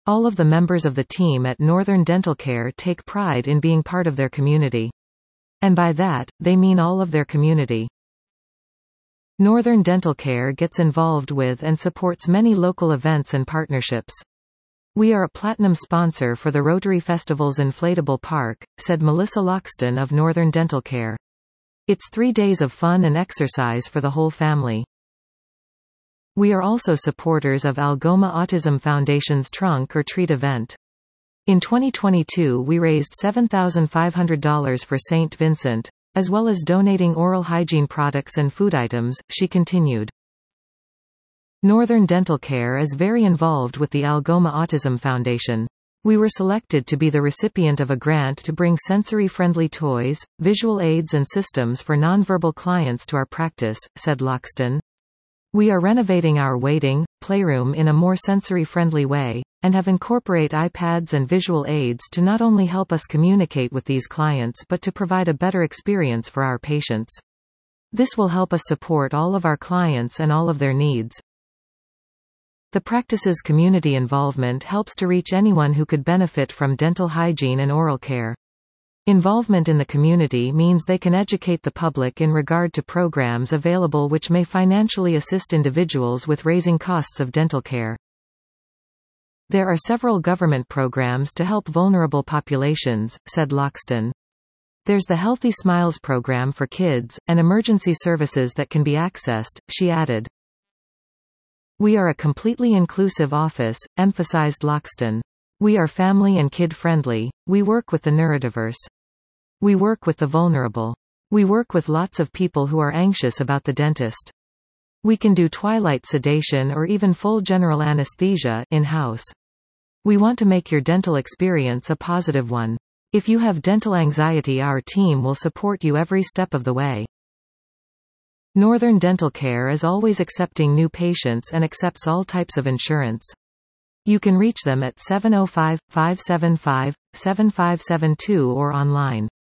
All of the members of the team at Northern Dental Care take pride in being part of their community. And by that, they mean all of their community. Northern Dental Care gets involved with and supports many local events and partnerships. We are a platinum sponsor for the Rotary Festival's Inflatable Park, said Melissa Loxton of Northern Dental Care. It's 3 days of fun and exercise for the whole family. We are also supporters of Algoma Autism Foundation's Trunk or Treat event. In 2022 we raised $7,500 for St. Vincent, as well as donating oral hygiene products and food items, she continued. Northern Dental Care is very involved with the Algoma Autism Foundation. We were selected to be the recipient of a grant to bring sensory-friendly toys, visual aids and systems for nonverbal clients to our practice, said Loxton. We are renovating our waiting, playroom in a more sensory-friendly way, and have incorporate iPads and visual aids to not only help us communicate with these clients but to provide a better experience for our patients. This will help us support all of our clients and all of their needs. The practice's community involvement helps to reach anyone who could benefit from dental hygiene and oral care. Involvement in the community means they can educate the public in regard to programs available which may financially assist individuals with raising costs of dental care. There are several government programs to help vulnerable populations, said Loxton. There's the Healthy Smiles program for kids, and emergency services that can be accessed, she added. We are a completely inclusive office, emphasized Loxton. We are family and kid-friendly, we work with the neurodiverse. We work with the vulnerable. We work with lots of people who are anxious about the dentist. We can do twilight sedation or even full general anesthesia in-house. We want to make your dental experience a positive one. If you have dental anxiety, our team will support you every step of the way. Northern Dental Care is always accepting new patients and accepts all types of insurance. You can reach them at 705-575-7572 or online.